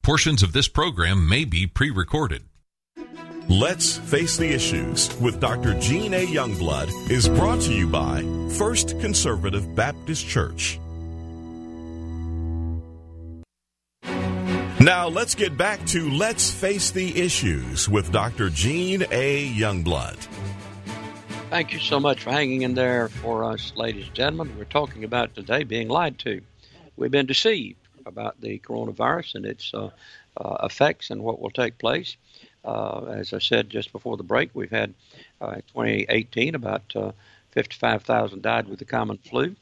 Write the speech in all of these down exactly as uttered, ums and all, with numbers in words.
Portions of this program may be pre-recorded. Let's Face the Issues with Doctor Gene A. Youngblood is brought to you by First Conservative Baptist Church. Now let's get back to Let's Face the Issues with Doctor Gene A. Youngblood. Thank you so much for hanging in there for us, ladies and gentlemen. We're talking about today being lied to. We've been deceived about the coronavirus and its uh, uh, effects and what will take place. Uh, as I said just before the break, we've had uh, twenty eighteen, about uh, fifty-five thousand died with the common flu.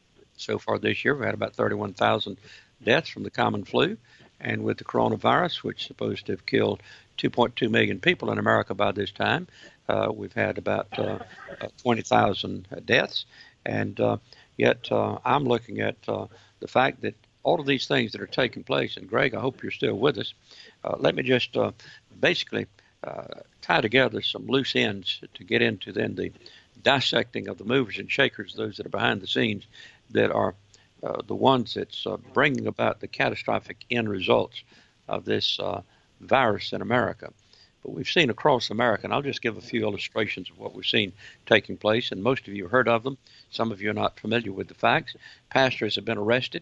So far this year, we've had about thirty-one thousand deaths from the common flu. And with the coronavirus, which is supposed to have killed two point two million people in America by this time, uh, we've had about uh, twenty thousand deaths. And uh, yet uh, I'm looking at uh, the fact that all of these things that are taking place, and Greg, I hope you're still with us. Uh, let me just uh, basically uh, tie together some loose ends to get into then the dissecting of the movers and shakers, those that are behind the scenes, that are uh, the ones that's uh, bringing about the catastrophic end results of this uh, virus in America. But we've seen across America, and I'll just give a few illustrations of what we've seen taking place, and most of you have heard of them. Some of you are not familiar with the facts. Pastors have been arrested,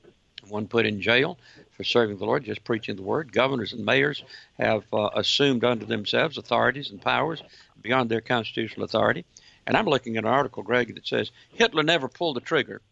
one put in jail for serving the Lord, just preaching the word. Governors and mayors have uh, assumed unto themselves authorities and powers beyond their constitutional authority. And I'm looking at an article, Greg, that says Hitler never pulled the trigger.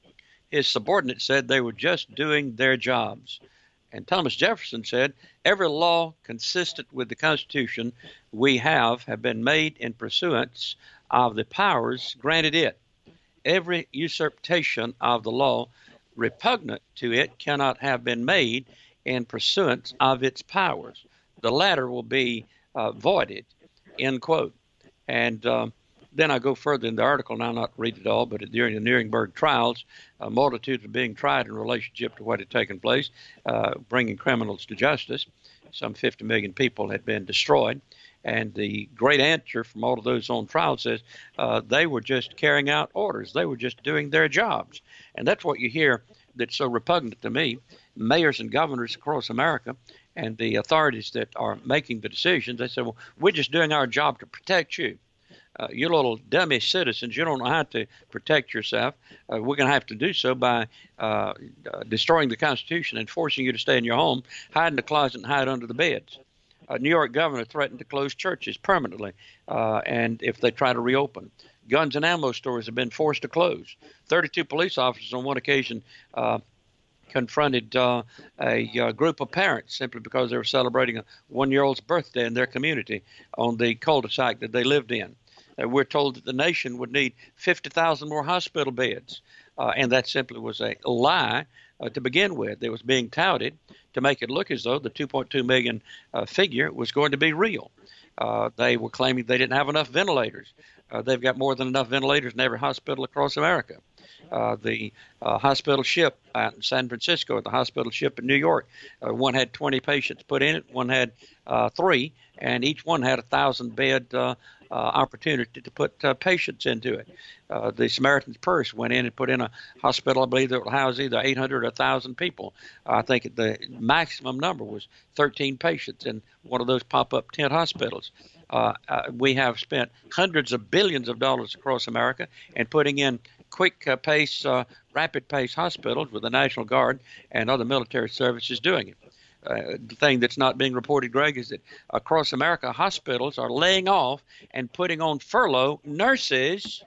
His subordinates said they were just doing their jobs. And Thomas Jefferson said, every law consistent with the Constitution we have have been made in pursuance of the powers granted it. Every usurpation of the law repugnant to it cannot have been made in pursuance of its powers. The latter will be uh, voided, end quote. And um, then I go further in the article, and I'll not read it all, but during the Nuremberg trials, a multitude were being tried in relationship to what had taken place, uh, bringing criminals to justice. Some fifty million people had been destroyed. And the great answer from all of those on trial says uh, they were just carrying out orders. They were just doing their jobs. And that's what you hear that's so repugnant to me. Mayors and governors across America and the authorities that are making the decisions, they say, well, we're just doing our job to protect you. Uh, you little dummy citizens, you don't know how to protect yourself. Uh, we're going to have to do so by uh, uh, destroying the Constitution and forcing you to stay in your home, hide in the closet and hide under the beds. A New York governor threatened to close churches permanently, uh, and if they try to reopen. Guns and ammo stores have been forced to close. thirty-two police officers on one occasion uh, confronted uh, a, a group of parents simply because they were celebrating a one-year-old's birthday in their community on the cul-de-sac that they lived in. Uh, we're told that the nation would need fifty thousand more hospital beds, uh, and that simply was a lie uh, to begin with. It was being touted to make it look as though the two point two million uh, figure was going to be real. Uh, they were claiming they didn't have enough ventilators. Uh, they've got more than enough ventilators in every hospital across America. Uh, the uh, hospital ship out in San Francisco, the hospital ship in New York, uh, one had twenty patients put in it, one had uh, three, and each one had a thousand bed uh, uh, opportunity to put uh, patients into it. Uh, the Samaritan's Purse went in and put in a hospital, I believe, that will house either eight hundred or one thousand people. I think the maximum number was thirteen patients in one of those pop-up tent hospitals. Uh, uh, we have spent hundreds of billions of dollars across America and putting in quick uh, pace, uh, rapid pace hospitals with the National Guard and other military services doing it. Uh, the thing that's not being reported, Greg, is that across America, hospitals are laying off and putting on furlough nurses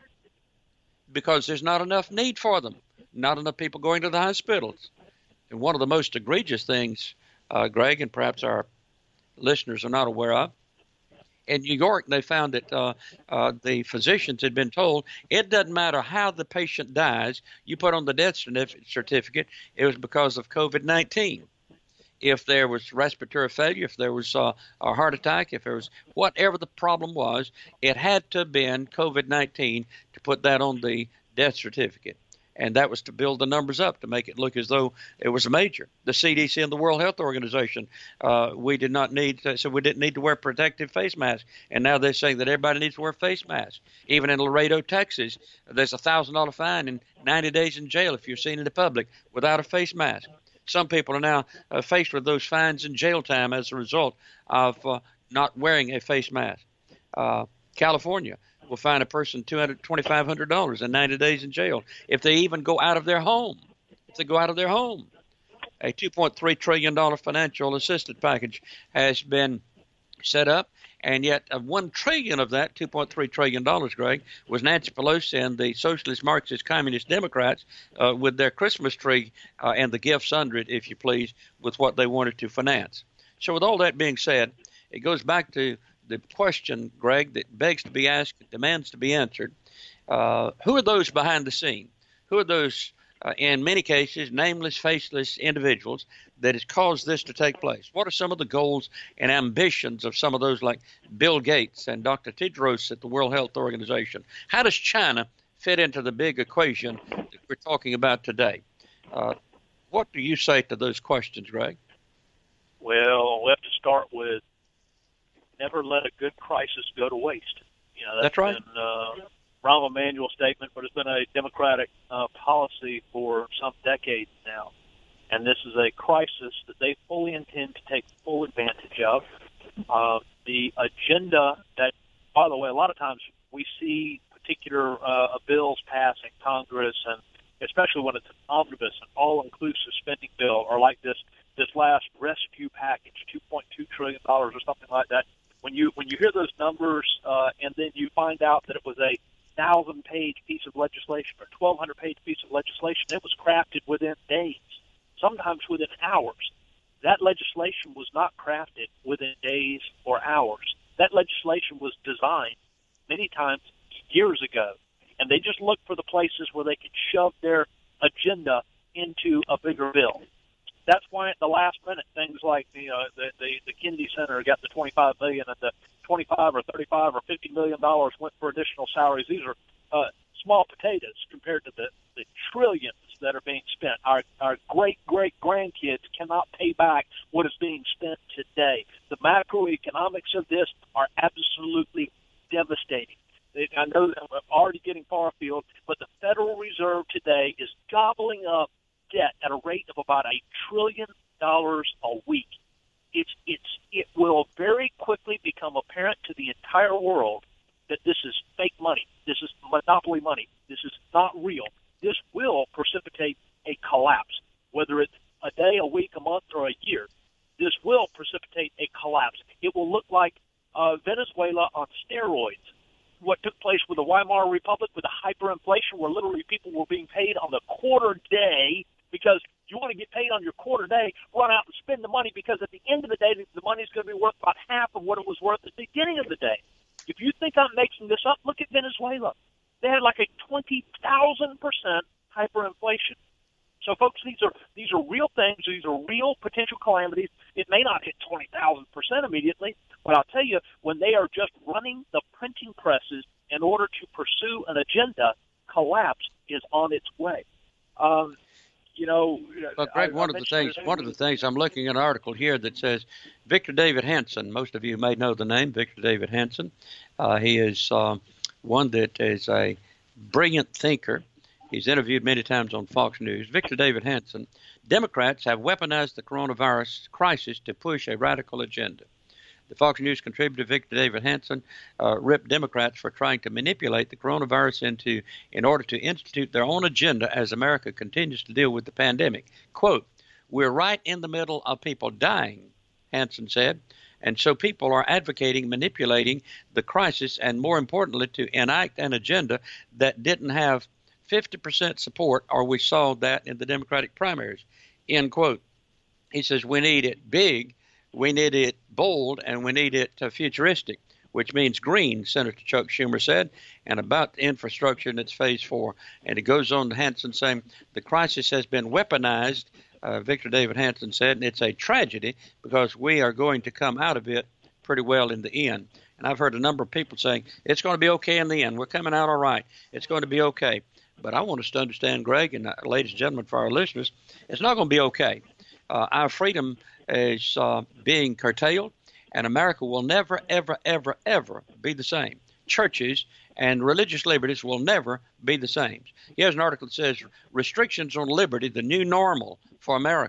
because there's not enough need for them, not enough people going to the hospitals. And one of the most egregious things, uh, Greg, and perhaps our listeners are not aware of, in New York, they found that uh, uh, the physicians had been told it doesn't matter how the patient dies, you put on the death certificate, it was because of COVID nineteen. If there was respiratory failure, if there was uh, a heart attack, if there was whatever the problem was, it had to have been COVID nineteen to put that on the death certificate. And that was to build the numbers up, to make it look as though it was major. The C D C and the World Health Organization, uh, we did not need to, so we didn't need to wear protective face masks. And now they're saying that everybody needs to wear face masks. Even in Laredo, Texas, there's a one thousand dollars fine and ninety days in jail if you're seen in the public without a face mask. Some people are now uh, faced with those fines and jail time as a result of uh, not wearing a face mask. Uh, California will fine a person two hundred dollars, twenty-five hundred dollars and ninety days in jail if they even go out of their home. If they go out of their home. A two point three trillion dollars financial assistance package has been set up, and yet uh, one trillion dollars of that, two point three trillion dollars, Greg, was Nancy Pelosi and the Socialist, Marxist, Communist Democrats uh, with their Christmas tree uh, and the gifts under it, if you please, with what they wanted to finance. So with all that being said, it goes back to the question, Greg, that begs to be asked, demands to be answered. Uh, who are those behind the scene? Who are those, uh, in many cases, nameless, faceless individuals that has caused this to take place? What are some of the goals and ambitions of some of those like Bill Gates and Doctor Tedros at the World Health Organization? How does China fit into the big equation that we're talking about today? Uh, what do you say to those questions, Greg? Well, we have to start with never let a good crisis go to waste. You know, that's, that's right. Been, uh, Rahm Emanuel's statement, but it's been a Democratic uh, policy for some decades now. And this is a crisis that they fully intend to take full advantage of. Uh, the agenda that, by the way, a lot of times we see particular uh, bills pass in Congress, and especially when it's an omnibus, an all-inclusive spending bill, or like this this last rescue package, two point two trillion dollars or something like that. When you when you hear those numbers uh, and then you find out that it was a thousand-page piece of legislation or twelve hundred page piece of legislation, it was crafted within days, sometimes within hours. That legislation was not crafted within days or hours. That legislation was designed many times years ago, and they just looked for the places where they could shove their agenda into a bigger bill. That's why at the last minute, things like the uh, the, the the Kennedy Center got the twenty-five million dollars, and the twenty-five or thirty-five or fifty million dollars went for additional salaries. These are uh, small potatoes compared to the, the trillions that are being spent. Our our great great grandkids cannot pay back what is being spent today. The macroeconomics of this are absolutely devastating. I know that I'm already getting far afield, but the Federal Reserve today is gobbling up debt at a rate of about a trillion dollars a week. It's it's it will very quickly become apparent to the entire world that this is fake money. This is monopoly money. This is not real. This will precipitate a collapse, whether it's a day, a week, a month, or a year. This will precipitate a collapse. It will look like uh, Venezuela on steroids. What took place with the Weimar Republic with the hyperinflation, where literally people were being paid on the quarter day, because you want to get paid on your quarter day, run out and spend the money, because at the end of the day, the money is going to be worth about half of what it was worth at the beginning of the day. If you think I'm making this up, look at Venezuela. They had like a twenty thousand percent hyperinflation. So, folks, these are these are real things. These are real potential calamities. It may not hit twenty thousand percent immediately, but I'll tell you, when they are just running the printing presses in order to pursue an agenda, collapse is on its way. Um, you know, but Greg, I, one I of the things, one of the things, I'm looking at an article here that says Victor David Hanson. Most of you may know the name Victor David Hanson. Uh, he is uh, one that is a brilliant thinker. He's interviewed many times on Fox News. Victor David Hanson. Democrats have weaponized the coronavirus crisis to push a radical agenda. The Fox News contributor Victor David Hanson uh, ripped Democrats for trying to manipulate the coronavirus into in order to institute their own agenda as America continues to deal with the pandemic. Quote, "We're right in the middle of people dying," Hanson said, and so people are advocating manipulating the crisis and, more importantly, to enact an agenda that didn't have fifty percent support, or we saw that in the Democratic primaries, end quote. He says we need it big, we need it bold, and we need it uh, futuristic, which means green, Senator Chuck Schumer said, and about the infrastructure in its phase four. And it goes on to Hanson saying the crisis has been weaponized, uh, Victor David Hanson said, and it's a tragedy because we are going to come out of it pretty well in the end. And I've heard a number of people saying it's going to be okay in the end. We're coming out all right. It's going to be okay. But I want us to understand, Greg, and uh, ladies and gentlemen, for our listeners, it's not going to be okay. Uh, our freedom is uh, being curtailed, and America will never, ever, ever, ever be the same. Churches and religious liberties will never be the same. Here's an article that says restrictions on liberty, the new normal for America.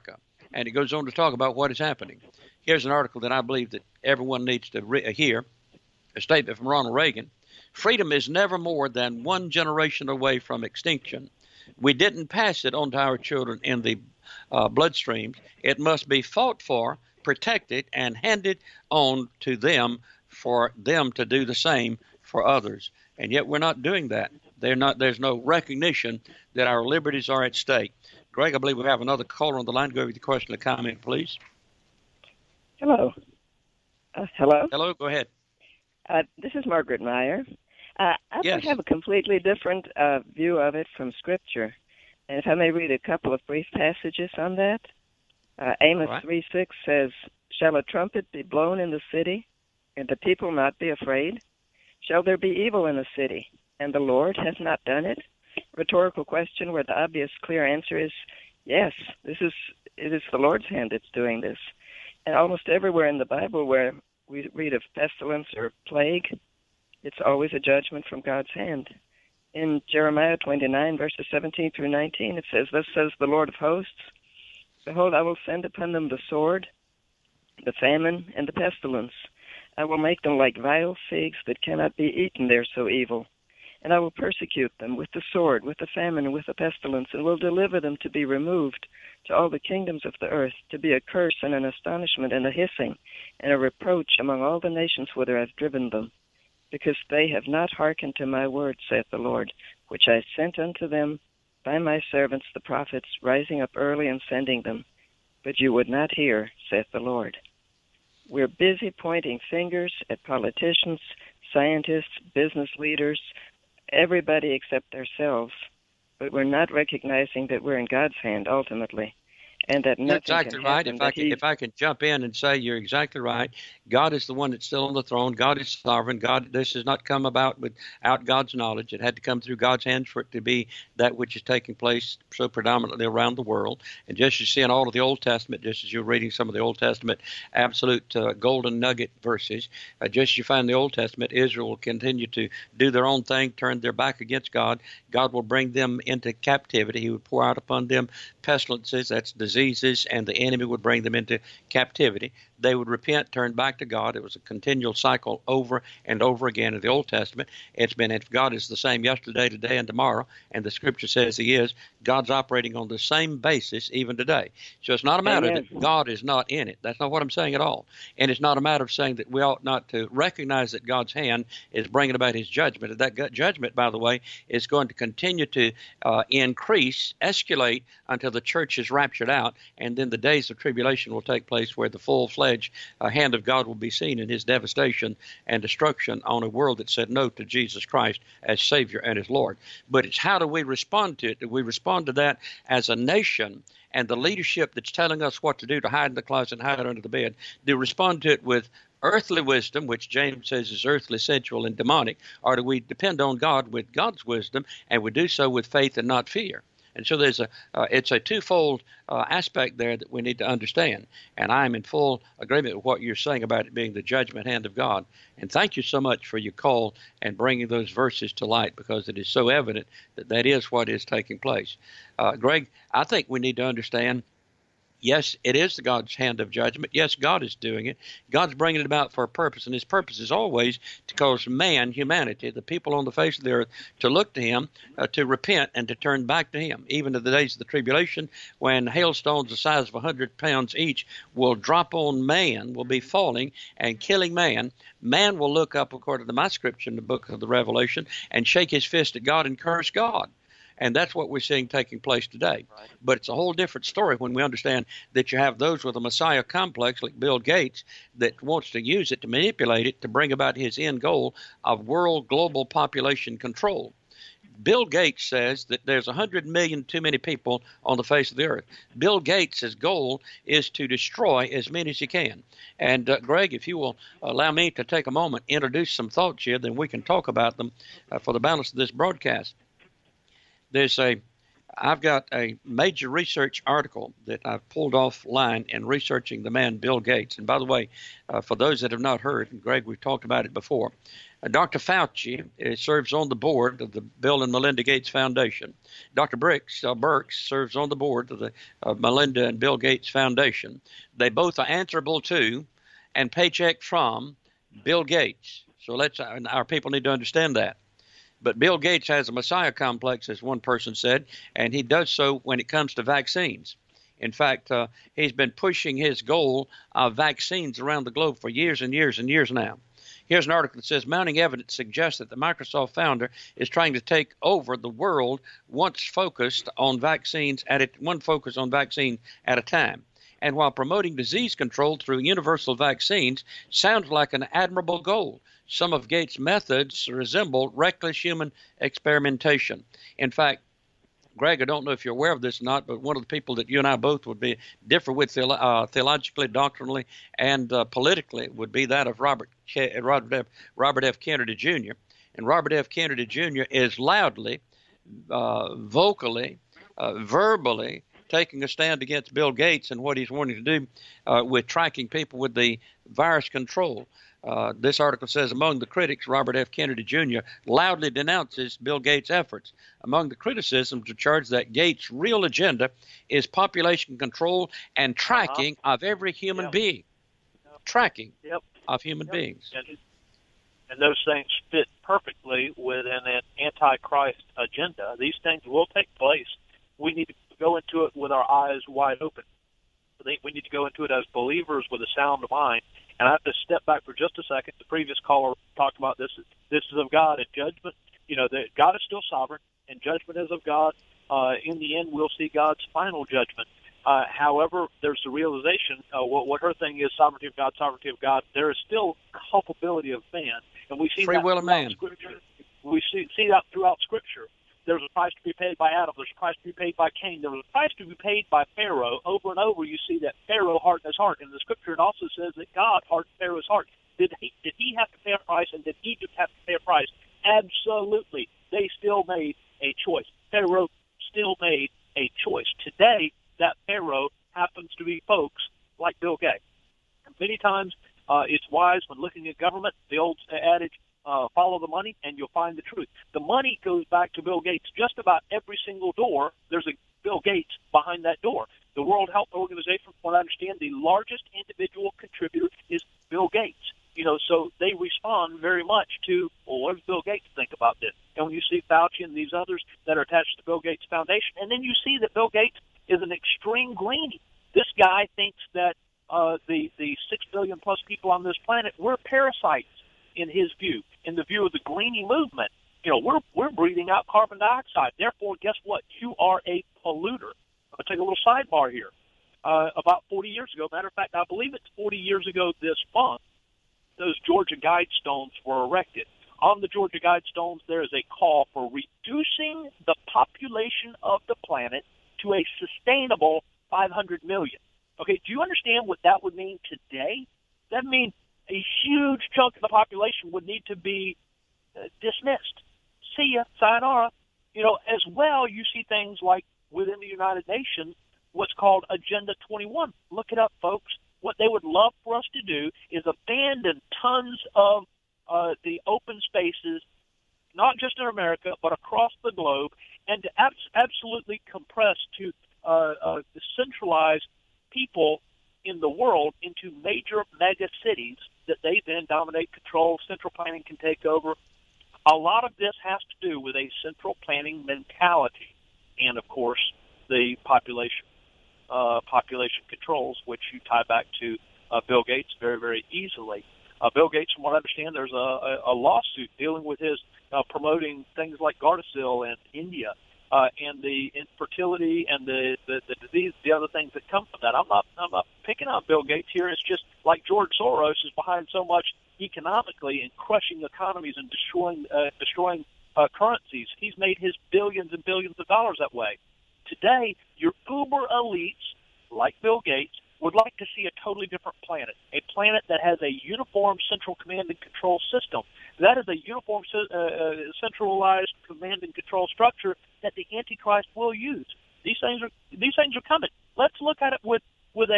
And it goes on to talk about what is happening. Here's an article that I believe that everyone needs to re- hear, a statement from Ronald Reagan. Freedom is never more than one generation away from extinction. We didn't pass it on to our children in the uh, bloodstreams. It must be fought for, protected, and handed on to them for them to do the same for others. And yet we're not doing that. They're not. There's no recognition that our liberties are at stake. Greg, I believe we have another caller on the line. Go over the question or comment, please. Hello. Uh, hello? Hello, go ahead. Uh, this is Margaret Meyer. Uh, I yes. have a completely different uh, view of it from Scripture. And if I may read a couple of brief passages on that. Uh, Amos right. three six says, "Shall a trumpet be blown in the city, and the people not be afraid? Shall there be evil in the city, and the Lord has not done it?" Rhetorical question where the obvious, clear answer is yes. This is it is the Lord's hand that's doing this. And almost everywhere in the Bible where we read of pestilence or plague, it's always a judgment from God's hand. In Jeremiah twenty-nine, verses seventeen through nineteen, it says, "Thus says the Lord of hosts, behold, I will send upon them the sword, the famine, and the pestilence. I will make them like vile figs that cannot be eaten, they're so evil. And I will persecute them with the sword, with the famine, and with the pestilence, and will deliver them to be removed to all the kingdoms of the earth, to be a curse and an astonishment and a hissing and a reproach among all the nations whither I've driven them, because they have not hearkened to my word, saith the Lord, which I sent unto them by my servants the prophets, rising up early and sending them. But you would not hear, saith the Lord." We're busy pointing fingers at politicians, scientists, business leaders, everybody except ourselves, but we're not recognizing that we're in God's hand ultimately, and that nothing That's exactly can right. happen If I that can, he... if I can jump in and say you're exactly right. God is the one that's still on the throne. God is sovereign. God, this has not come about without God's knowledge. It had to come through God's hands for it to be that which is taking place so predominantly around the world. And just as you see in all of the Old Testament, just as you're reading some of the Old Testament absolute uh, golden nugget verses, uh, just as you find in the Old Testament, Israel will continue to do their own thing, turn their back against God. God will bring them into captivity. He would pour out upon them pestilences, that's diseases, and the enemy would bring them into captivity. They would repent, turn back to God. It was a continual cycle over and over again in the Old Testament. It's been, if God is the same yesterday, today, and tomorrow, and the Scripture says He is, God's operating on the same basis even today. So it's not a matter Amen. that God is not in it. That's not what I'm saying at all. And it's not a matter of saying that we ought not to recognize that God's hand is bringing about His judgment. And that judgment, by the way, is going to continue to uh, increase, escalate until the church is raptured out, and then the days of tribulation will take place where the full-fledged uh, hand of God will be seen in His devastation and destruction on a world that said no to Jesus Christ as Savior and as Lord. But it's how do we respond to it? Do we respond to that as a nation and the leadership that's telling us what to do, to hide in the closet and hide under the bed? Do we respond to it with earthly wisdom, which James says is earthly, sensual, and demonic, or do we depend on God with God's wisdom, and we do so with faith and not fear? And so there's a uh, it's a twofold uh, aspect there that we need to understand. And I'm in full agreement with what you're saying about it being the judgment hand of God. And thank you so much for your call and bringing those verses to light, because it is so evident that that is what is taking place. Uh, Greg, I think we need to understand, yes, it is the God's hand of judgment. Yes, God is doing it. God's bringing it about for a purpose, and His purpose is always to cause man, humanity, the people on the face of the earth, to look to Him, uh, to repent, and to turn back to Him. Even in the days of the tribulation, when hailstones the size of a hundred pounds each will drop on man, will be falling and killing man, man will look up, according to my scripture in the book of the Revelation, and shake his fist at God and curse God. And that's what we're seeing taking place today. Right. But it's a whole different story when we understand that you have those with a Messiah complex like Bill Gates that wants to use it to manipulate it to bring about his end goal of world global population control. Bill Gates says that there's one hundred million too many people on the face of the earth. Bill Gates' goal is to destroy as many as he can. And, uh, Greg, if you will allow me to take a moment, introduce some thoughts here, then we can talk about them uh, for the balance of this broadcast. There's a, I've got a major research article that I've pulled offline in researching the man Bill Gates. And by the way, uh, for those that have not heard, and Greg, we've talked about it before, Uh, Doctor Fauci uh, serves on the board of the Bill and Melinda Gates Foundation. Doctor Birx, uh, Birx serves on the board of the uh, Melinda and Bill Gates Foundation. They both are answerable to and paycheck from Bill Gates. So let's uh, our people need to understand that. But Bill Gates has a messiah complex, as one person said, and he does so when it comes to vaccines. In fact, uh, he's been pushing his goal of vaccines around the globe for years and years and years now. Here's an article that says mounting evidence suggests that the Microsoft founder is trying to take over the world once focused on vaccines at it, one focus on vaccine at a time. And while promoting disease control through universal vaccines sounds like an admirable goal, some of Gates' methods resemble reckless human experimentation. In fact, Greg, I don't know if you're aware of this or not, but one of the people that you and I both would be differ with theolo- uh, theologically, doctrinally, and uh, politically would be that of Robert K- Robert, F. Robert F. Kennedy Junior And Robert F. Kennedy Junior is loudly, uh, vocally, uh, verbally taking a stand against Bill Gates and what he's wanting to do uh, with tracking people with the virus control. Uh, this article says, among the critics, Robert F. Kennedy Junior loudly denounces Bill Gates' efforts. Among the criticisms are charged that Gates' real agenda is population control and tracking uh-huh. of every human yep. being. Yep. Tracking yep. of human yep. beings. And, and those things fit perfectly within an antichrist agenda. These things will take place. We need to go into it with our eyes wide open. I think we need to go into it as believers with a sound mind. And I have to step back for just a second. The previous caller talked about this. This is of God and judgment. You know, that God is still sovereign, and judgment is of God. Uh, in the end, we'll see God's final judgment. Uh, however, there's the realization, uh, what, what her thing is, sovereignty of God, sovereignty of God. There is still culpability of man. And we see free that will of man. Scripture. We see, see that throughout Scripture. There's a price to be paid by Adam. There's a price to be paid by Cain. There was a price to be paid by Pharaoh. Over and over, you see that Pharaoh hardened his heart. In the Scripture, it also says that God hardened Pharaoh's heart. Did he, did he have to pay a price, and did Egypt have to pay a price? Absolutely. They still made a choice. Pharaoh still made a choice. Today, that Pharaoh happens to be folks like Bill Gates. And many times, uh, it's wise when looking at government, the old adage, Uh, follow the money, and you'll find the truth. The money goes back to Bill Gates. Just about every single door, there's a Bill Gates behind that door. The World Health Organization, from what I understand, the largest individual contributor is Bill Gates. You know, so they respond very much to, well, what does Bill Gates think about this? And when you see Fauci and these others that are attached to the Bill Gates Foundation, and then you see that Bill Gates is an extreme greenie. This guy thinks that uh, the, the six billion plus people on this planet, we're parasites. In his view, in the view of the greenie movement, you know, we're we're breathing out carbon dioxide. Therefore, guess what? You are a polluter. I'll take a little sidebar here. Uh, about forty years ago, matter of fact, I believe it's forty years ago this month, those Georgia Guidestones were erected. On the Georgia Guidestones, there is a call for reducing the population of the planet to a sustainable five hundred million. Okay, do you understand what that would mean today? That means a huge chunk of the population would need to be uh, dismissed. See ya, sayonara. You know, as well, you see things like within the United Nations, what's called Agenda twenty-one. Look it up, folks. What they would love for us to do is abandon tons of uh, the open spaces, not just in America, but across the globe, and to abs- absolutely compress to uh, uh, centralize people in the world into major mega cities that they then dominate, control, central planning can take over. A lot of this has to do with a central planning mentality and, of course, the population uh, population controls, which you tie back to uh, Bill Gates very, very easily. Uh, Bill Gates, from what I understand, there's a, a, a lawsuit dealing with his uh, promoting things like Gardasil in India. Uh, and the infertility and the, the, the disease, the other things that come from that. I'm not I'm not picking on Bill Gates here. It's just like George Soros is behind so much economically and crushing economies and destroying uh, destroying uh, currencies. He's made his billions and billions of dollars that way. Today, your uber elites, like Bill Gates, would like to see a totally different planet, a planet that has a uniform central command and control system. That is a uniform uh, centralized command and control structure that the Antichrist will use. These things are these things are coming. Let's look at it with with a a,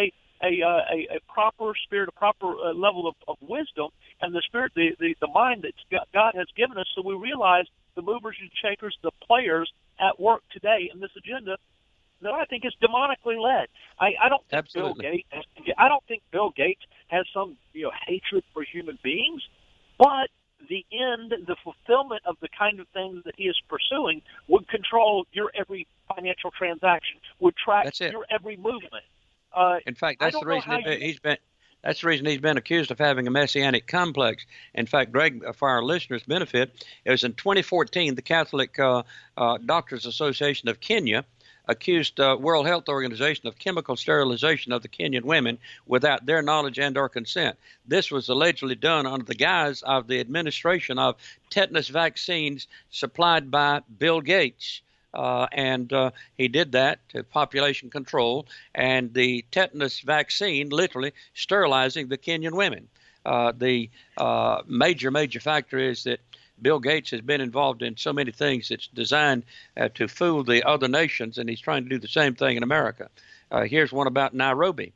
a, uh, a, a proper spirit, a proper uh, level of, of wisdom, and the spirit, the, the, the mind that God has given us, so we realize the movers and shakers, the players at work today in this agenda that I think is demonically led. I, I don't think Absolutely. Bill Gates. I don't think Bill Gates has some you know hatred for human beings, but the end, the fulfillment of the kind of things that he is pursuing would control your every financial transaction, would track your every movement. Uh, In fact, that's the reason he, you, he's been. That's the reason he's been accused of having a messianic complex. In fact, Greg, for our listeners' benefit, it was in twenty fourteen the Catholic uh, uh, Doctors Association of Kenya accused uh, World Health Organization of chemical sterilization of the Kenyan women without their knowledge and or consent. This was allegedly done under the guise of the administration of tetanus vaccines supplied by Bill Gates. Uh, and uh, he did that to population control, and the tetanus vaccine literally sterilizing the Kenyan women. Uh, the uh, major, major factor is that Bill Gates has been involved in so many things that's designed uh, to fool the other nations, and he's trying to do the same thing in America. Uh, here's one about Nairobi.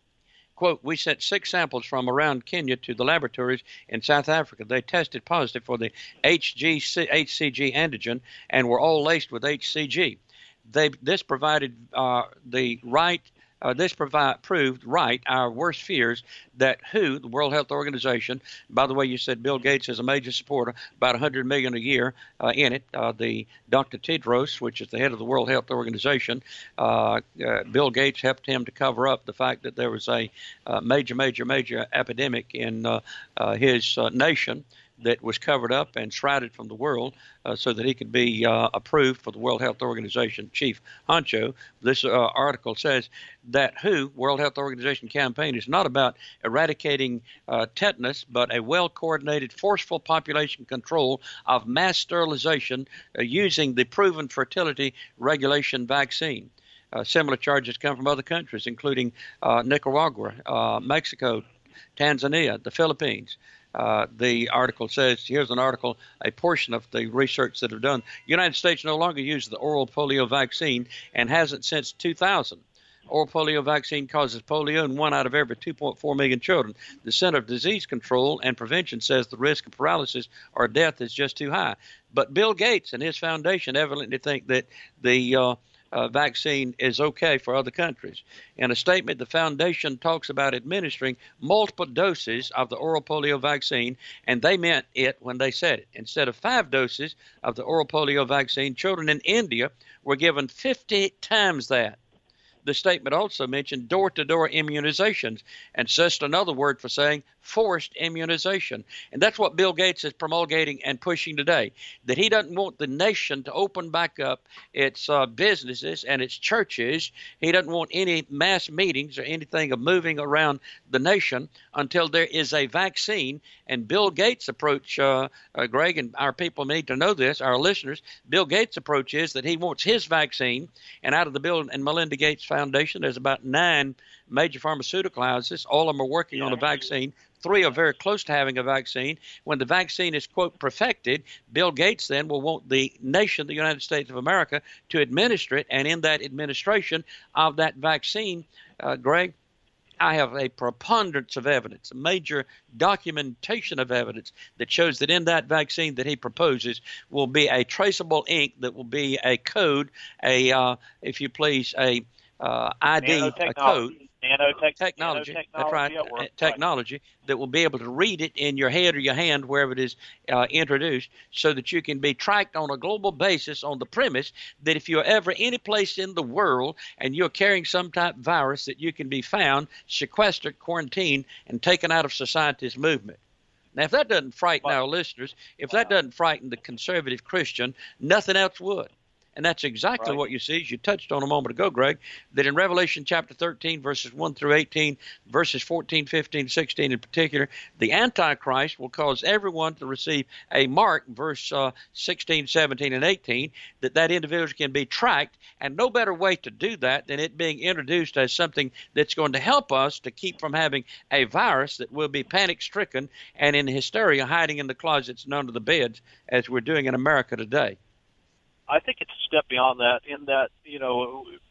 Quote, we sent six samples from around Kenya to the laboratories in South Africa. They tested positive for the H G C, H C G antigen and were all laced with H C G. They, this provided uh, the right Uh, this provide, proved right our worst fears that W H O, the World Health Organization, by the way, you said Bill Gates is a major supporter, about one hundred million dollars a year uh, in it. Uh, the Doctor Tedros, which is the head of the World Health Organization, uh, uh, Bill Gates helped him to cover up the fact that there was a uh, major, major, major epidemic in uh, uh, his uh, nation that was covered up and shrouded from the world uh, so that he could be uh, approved for the World Health Organization chief honcho. This uh, article says that W H O, World Health Organization campaign, is not about eradicating uh, tetanus, but a well-coordinated, forceful population control of mass sterilization uh, using the proven fertility regulation vaccine. Uh, similar charges come from other countries, including uh, Nicaragua, uh, Mexico, Tanzania, the Philippines. Uh, the article says, here's an article, a portion of the research that have done. The United States no longer uses the oral polio vaccine and hasn't since two thousand. Oral polio vaccine causes polio in one out of every two point four million children. The Center for Disease Control and Prevention says the risk of paralysis or death is just too high. But Bill Gates and his foundation evidently think that the uh, Uh, vaccine is okay for other countries. In a statement, the foundation talks about administering multiple doses of the oral polio vaccine, and they meant it when they said it. Instead of five doses of the oral polio vaccine, children in India were given fifty times that. The statement also mentioned door-to-door immunizations, and it's just another word for saying forced immunization. And that's what Bill Gates is promulgating and pushing today, that he doesn't want the nation to open back up its uh, businesses and its churches. He doesn't want any mass meetings or anything of moving around the nation until there is a vaccine. And Bill Gates' approach, uh, uh, Greg, and our people need to know this, our listeners, Bill Gates' approach is that he wants his vaccine, and out of the Bill and Melinda Gates Foundation, there's about nine major pharmaceutical houses. All of them are working on a vaccine. Three are very close to having a vaccine. When the vaccine is, quote, perfected, Bill Gates then will want the nation, the United States of America, to administer it. And in that administration of that vaccine, uh, Greg, I have a preponderance of evidence, a major documentation of evidence that shows that in that vaccine that he proposes will be a traceable ink that will be a code, a, uh, if you please, a uh, I D, a code. Nanotech- technology, nanotechnology, that's right, work, technology right. that will be able to read it in your head or your hand, wherever it is uh, introduced, so that you can be tracked on a global basis on the premise that if you're ever any place in the world and you're carrying some type of virus, that you can be found, sequestered, quarantined, and taken out of society's movement. Now, if that doesn't frighten our listeners, if that doesn't frighten the conservative Christian, nothing else would. And that's exactly right. what you see, as you touched on a moment ago, Greg, that in Revelation chapter thirteen, verses one through eighteen, verses fourteen, fifteen, sixteen in particular, the Antichrist will cause everyone to receive a mark, verse uh, sixteen, seventeen, and eighteen, that that individual can be tracked, and no better way to do that than it being introduced as something that's going to help us to keep from having a virus that will be panic-stricken and in hysteria hiding in the closets and under the beds, as we're doing in America today. I think it's a step beyond that, in that, you know,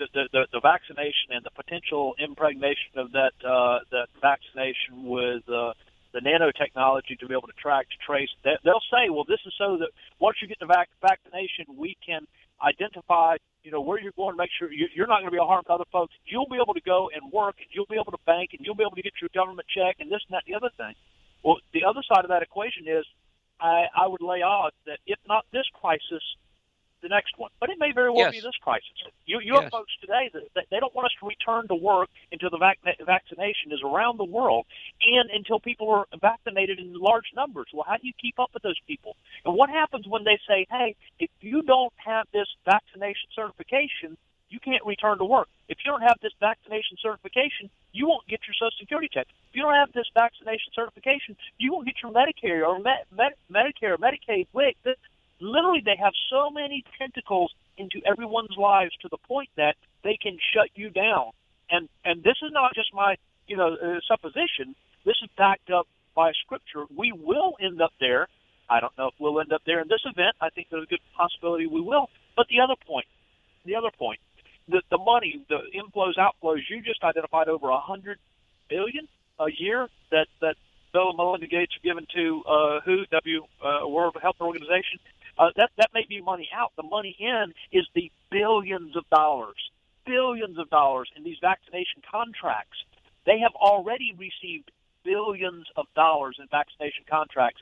the, the, the vaccination and the potential impregnation of that uh, that vaccination with uh, the nanotechnology to be able to track, to trace, they, they'll say, well, this is so that once you get the vac- vaccination, we can identify, you know, where you're going to make sure you're not going to be a harm to other folks. You'll be able to go and work, and you'll be able to bank, and you'll be able to get your government check, and this and that and the other thing. Well, the other side of that equation is I, I would lay odds that if not this crisis, the next one. But it may very well yes. be this crisis. You, you yes. have folks today that, that they don't want us to return to work until the vac- vaccination is around the world and until people are vaccinated in large numbers. Well, how do you keep up with those people? And what happens when they say, hey, if you don't have this vaccination certification, you can't return to work. If you don't have this vaccination certification, you won't get your Social Security check. If you don't have this vaccination certification, you won't get your Medicare or Med- Med- Medicare or Medicaid. Wait, this, literally, they have so many tentacles into everyone's lives to the point that they can shut you down. And and this is not just my you know uh, supposition. This is backed up by Scripture. We will end up there. I don't know if we'll end up there in this event. I think there's a good possibility we will. But the other point, the other point, the the money, the inflows, outflows. You just identified over a hundred billion a year that that Bill and Melinda Gates are given to uh, W H O, uh, World Health Organization. Uh, that that may be money out. The money in is the billions of dollars, billions of dollars in these vaccination contracts. They have already received billions of dollars in vaccination contracts.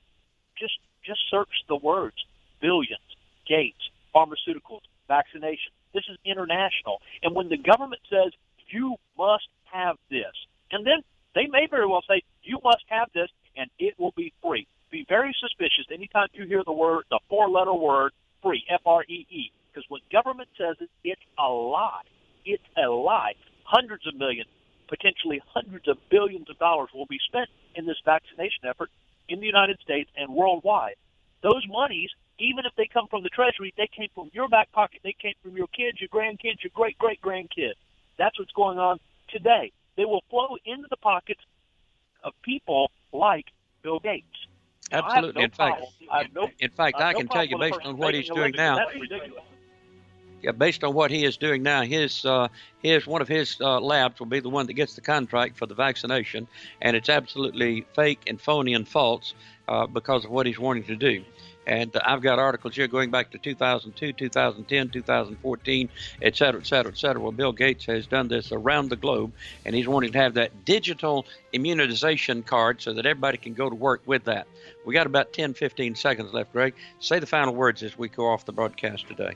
Just just search the words: billions, Gates, pharmaceuticals, vaccination. This is international. And when the government says you must have this, and then they may very well say you must have this, and it will be free. Be very suspicious anytime you hear the word, the four-letter word, free, F R E E, because when government says it, it's a lie. It's a lie. Hundreds of millions, potentially hundreds of billions of dollars will be spent in this vaccination effort in the United States and worldwide. Those monies, even if they come from the Treasury, they came from your back pocket. They came from your kids, your grandkids, your great-great-grandkids. That's what's going on today. They will flow into the pockets of people like Bill Gates. Absolutely. No in fact, no, in fact, I, I can no tell you based on what he's doing now. Yeah, based on what he is doing now, his uh, his one of his uh, labs will be the one that gets the contract for the vaccination, and it's absolutely fake and phony and false uh, because of what he's wanting to do. And uh, I've got articles here going back to two thousand two, two thousand ten, two thousand fourteen, et cetera, et cetera, et cetera. Well, Bill Gates has done this around the globe, and he's wanting to have that digital immunization card so that everybody can go to work with that. We got about ten, fifteen seconds left, Greg. Say the final words as we go off the broadcast today.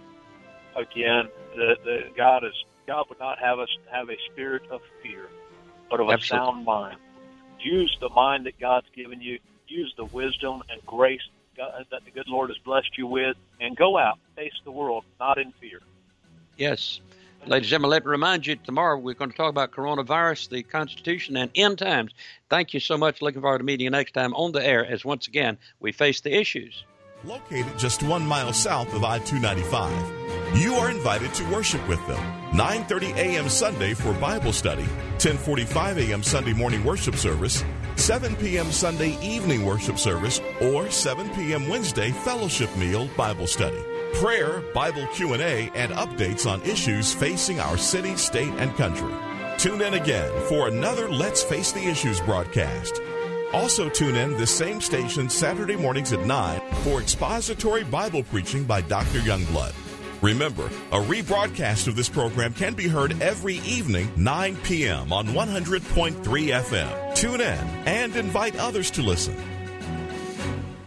Again, the, the God is God would not have us have a spirit of fear, but of a Absolutely. sound mind. Use the mind that God's given you. Use the wisdom and grace God, that the good Lord has blessed you with, and go out, face the world, not in fear. Yes. Ladies and gentlemen, let me remind you, tomorrow we're going to talk about coronavirus, the Constitution, and end times. Thank you so much. Looking forward to meeting you next time on the air as once again we face the issues. Located just one mile south of I two ninety-five, you are invited to worship with them. nine thirty a.m. Sunday for Bible study, ten forty-five a.m. Sunday morning worship service, seven p.m. Sunday evening worship service, or seven p.m. Wednesday fellowship meal Bible study. Prayer, Bible Q and A, and updates on issues facing our city, state, and country. Tune in again for another Let's Face the Issues broadcast. Also tune in this same station Saturday mornings at nine for expository Bible preaching by Doctor Youngblood. Remember, a rebroadcast of this program can be heard every evening, nine p.m. on one hundred point three F M. Tune in and invite others to listen.